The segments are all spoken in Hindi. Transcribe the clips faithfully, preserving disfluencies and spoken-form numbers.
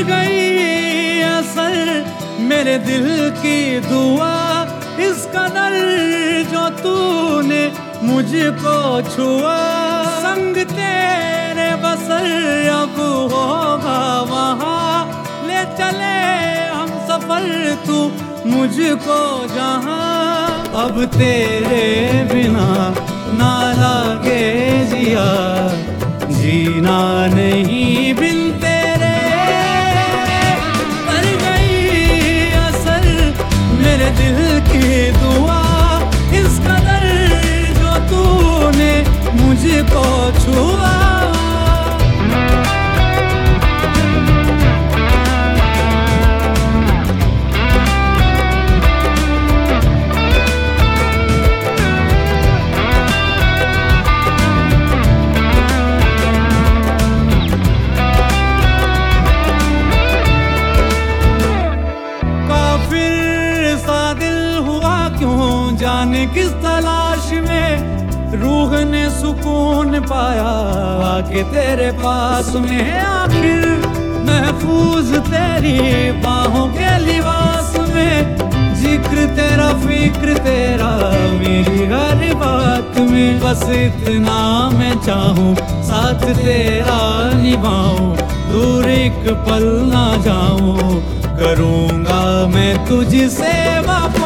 गई असर मेरे दिल की दुआ, इस कदर जो तूने मुझको छुआ। संग तेरे बसर अब होगा वहाँ, ले चले हम सफर तू मुझको जहाँ। अब तेरे बिना ना लागे जिया, जीना नहीं बिन तेरे। कर गई असर मेरे दिल की दुआ, इस कदर जो तूने मुझको छुआ। जाने किस तलाश में रूह ने सुकून पाया आके तेरे पास में। आखिर महफूज तेरी बाहों के लिबास में, जिक्र तेरा फिक्र तेरा मेरी हर बात में। बस इतना मैं चाहूँ साथ तेरा निभाऊं, दूर एक पल ना जाऊं, करूँगा मैं तुझसे वफा।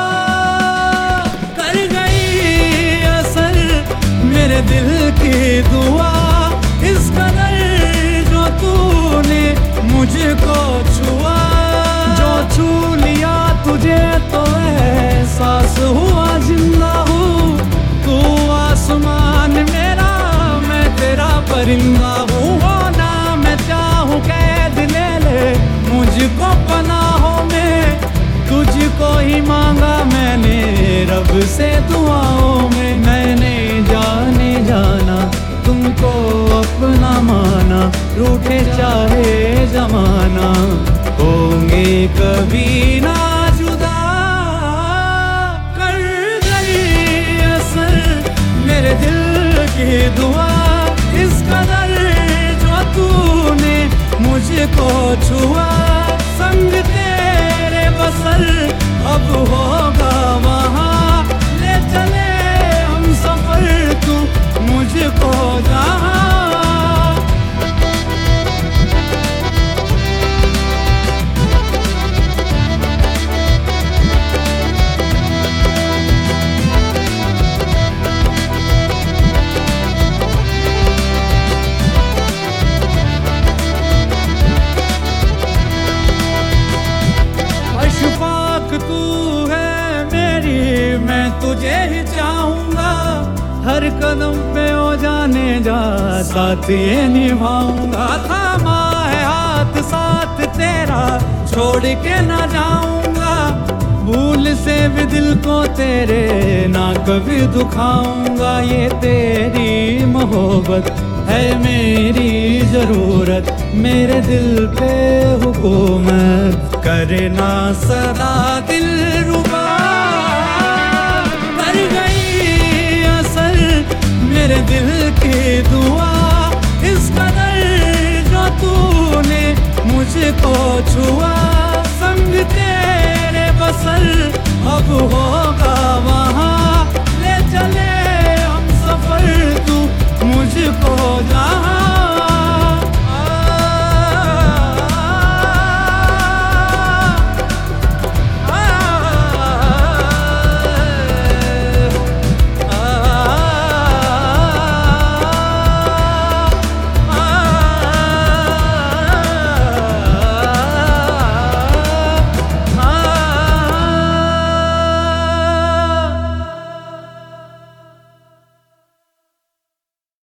मेरे दिल की दुआ, इस कदर जो तूने मुझको छुआ। जो छू लिया तुझे तो एहसास हुआ जिंदा हूँ। तू आसमान मेरा मैं तेरा परिंदा हूँ। होना मैं चाहूँ कैद ले ले मुझको पनाहों में, तुझको ही मांगा मैंने रब से दुआओं में। मैंने जाने जाना तुमको अपना माना, रूठे चाहे जमाना होंगे कभी ना जुदा। कर गई असर मेरे दिल की दुआ, इस कदर जो तूने मुझको छुआ। संग तेरे बसर अब होगा वहाँ, ले चले हम सफर तू मुझको जहाँ। अशफाक तू है मेरी, मैं तुझे ही चाहूँगा। हर कदम पे हो जाने जा साथ ये निभाऊंगा। थामा है हाथ साथ तेरा छोड़ के ना जाऊंगा। भूल से भी दिल को तेरे ना कभी दुखाऊंगा। ये तेरी मोहब्बत है मेरी जरूरत, मेरे दिल पे हुकूमत करना सदा दिल रुबा। कर गई असर मेरे दिल की दुआ, इस कदर जो तूने मुझको छुआ। संग तेरे बसर अब